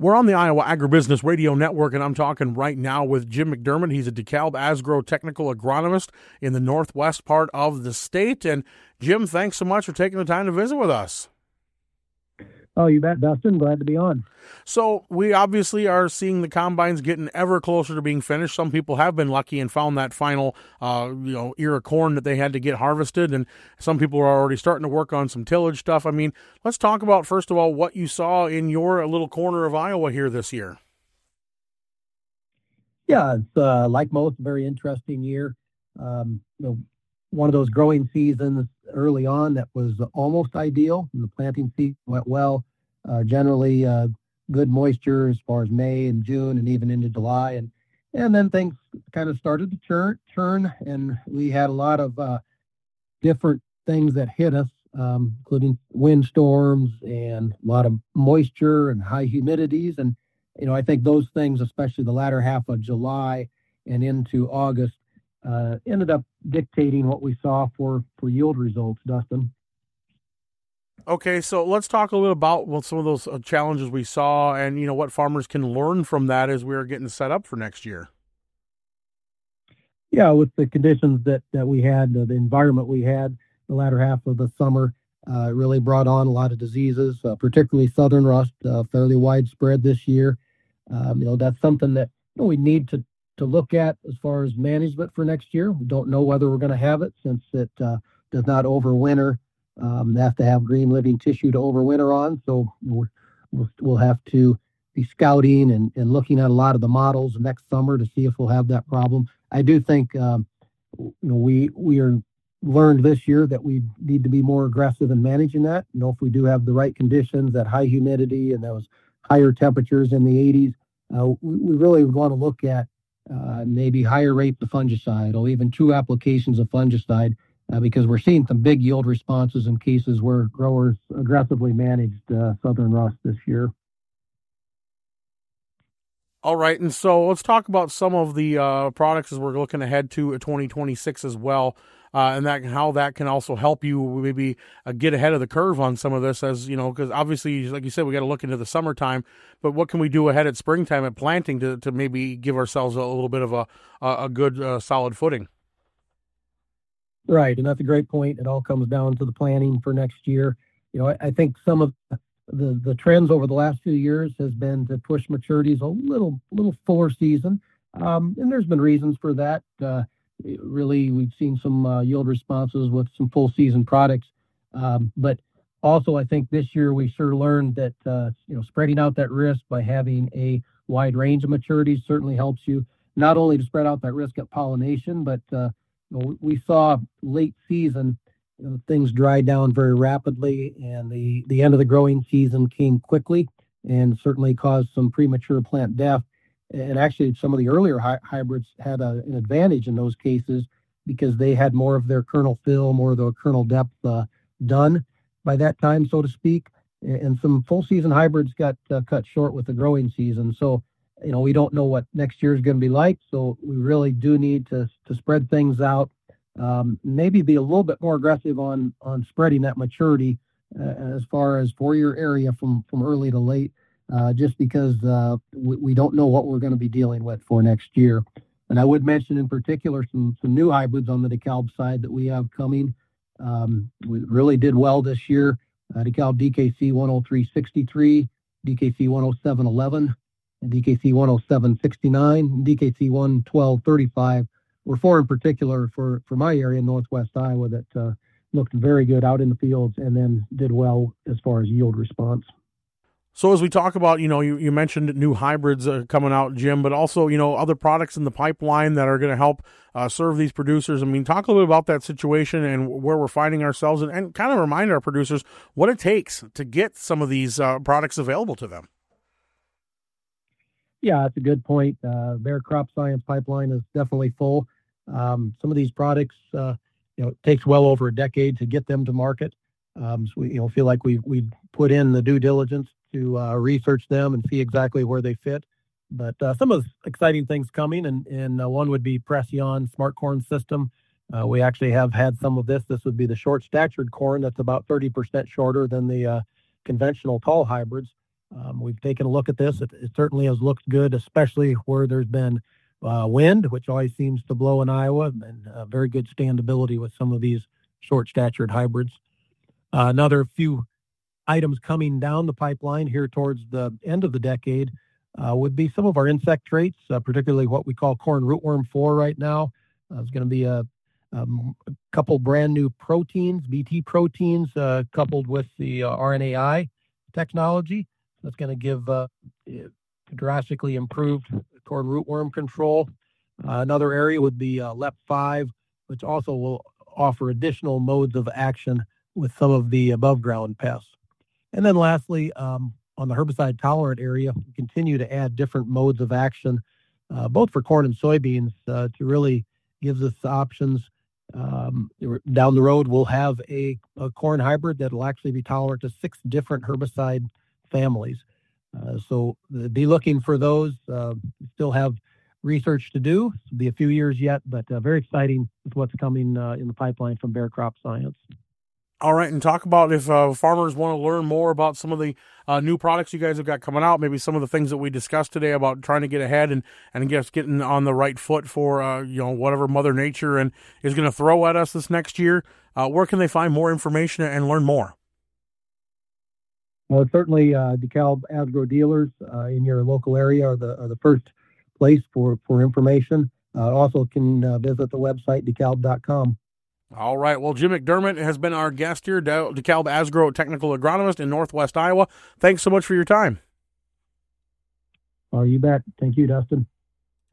We're on the Iowa Agribusiness Radio Network, and I'm talking right now with Jim McDermott. He's a DeKalb Asgrow technical agronomist in the northwest part of the state. And Jim, thanks so much for taking the time to visit with us. Oh, you bet, Dustin. Glad to be on. So we obviously are seeing the combines getting ever closer to being finished. Some people have been lucky and found that final, ear of corn that they had to get harvested, and some people are already starting to work on some tillage stuff. I mean, let's talk about, first of all, what you saw in your little corner of Iowa here this year. Yeah, it's like most, a very interesting year. One of those growing seasons early on that was almost ideal. The planting season went well. Generally, good moisture as far as May and June and even into July. And then things kind of started to turn, and we had a lot of different things that hit us, including windstorms and a lot of moisture and high humidities. And, I think those things, especially the latter half of July and into August, ended up dictating what we saw for yield results, Dustin. Okay, so let's talk a little about some of those challenges we saw and, what farmers can learn from that as we're getting set up for next year. Yeah, with the conditions that we had, the environment we had, the latter half of the summer really brought on a lot of diseases, particularly southern rust, fairly widespread this year. That's something that we need to look at as far as management for next year. We don't know whether we're going to have it since it does not overwinter. They have to have green living tissue to overwinter on. So we'll have to be scouting and looking at a lot of the models next summer to see if we'll have that problem. I do think we are learned this year that we need to be more aggressive in managing that. If we do have the right conditions, that high humidity and those higher temperatures in the 80s, we really want to look at maybe higher rates of fungicide or even 2 applications of fungicide because we're seeing some big yield responses in cases where growers aggressively managed southern rust this year. All right, and so let's talk about some of the products as we're looking ahead to 2026 as well, and how that can also help you maybe get ahead of the curve on some of this, as because obviously, like you said, we got to look into the summertime. But what can we do ahead at springtime at planting to maybe give ourselves a little bit of a good solid footing? Right, and that's a great point. It all comes down to the planning for next year. I think some of the trends over the last few years has been to push maturities a little fuller season, and there's been reasons for that. Really, we've seen some yield responses with some full season products, but also I think this year we sure learned that spreading out that risk by having a wide range of maturities certainly helps you not only to spread out that risk at pollination, but we saw late season things dried down very rapidly, and the end of the growing season came quickly and certainly caused some premature plant death. And actually, some of the earlier hybrids had an advantage in those cases because they had more of their kernel fill, more of the kernel depth done by that time, so to speak. And some full season hybrids got cut short with the growing season. So, we don't know what next year is going to be like. So we really do need to spread things out. Maybe be a little bit more aggressive on spreading that maturity as far as for your area from early to late, just because we don't know what we're going to be dealing with for next year. And I would mention in particular some new hybrids on the DeKalb side that we have coming. We really did well this year. DeKalb DKC 10363, DKC 10711, and DKC 10769, and DKC 11235. Were 4 in particular for my area in northwest Iowa that looked very good out in the fields and then did well as far as yield response. So as we talk about, you mentioned new hybrids coming out, Jim, but also, other products in the pipeline that are going to help serve these producers. I mean, talk a little bit about that situation and where we're finding ourselves and kind of remind our producers what it takes to get some of these products available to them. Yeah, that's a good point. Their crop science pipeline is definitely full. Some of these products, it takes well over a decade to get them to market. So we, feel like we put in the due diligence to research them and see exactly where they fit. But some of the exciting things coming, and one would be Preceon Smart Corn System. We actually have had some of this. This would be the short-statured corn that's about 30% shorter than the conventional tall hybrids. We've taken a look at this. It certainly has looked good, especially where there's been wind, which always seems to blow in Iowa, and very good standability with some of these short-statured hybrids. Another few items coming down the pipeline here towards the end of the decade would be some of our insect traits, particularly what we call corn rootworm 4 right now. It's going to be a couple brand new proteins, BT proteins, coupled with the RNAi technology. That's going to give drastically improved corn rootworm control. Another area would be LEP5, which also will offer additional modes of action with some of the above ground pests. And then lastly, on the herbicide tolerant area, we continue to add different modes of action, both for corn and soybeans, to really gives us options. Down the road, we'll have a corn hybrid that will actually be tolerant to 6 different herbicide families. So be looking for those. Still have research to do. It'll be a few years yet, but very exciting with what's coming in the pipeline from Bayer Crop Science. All right, and talk about if farmers want to learn more about some of the new products you guys have got coming out, maybe some of the things that we discussed today about trying to get ahead and getting on the right foot for whatever Mother Nature is going to throw at us this next year. Where can they find more information and learn more? Well, certainly DeKalb Agro dealers in your local area are the first place for information. Also can visit the website dekalb.com. All right. Well, Jim McDermott has been our guest here, DeKalb Agro Technical Agronomist in Northwest Iowa. Thanks so much for your time. Oh, you bet. Thank you, Dustin.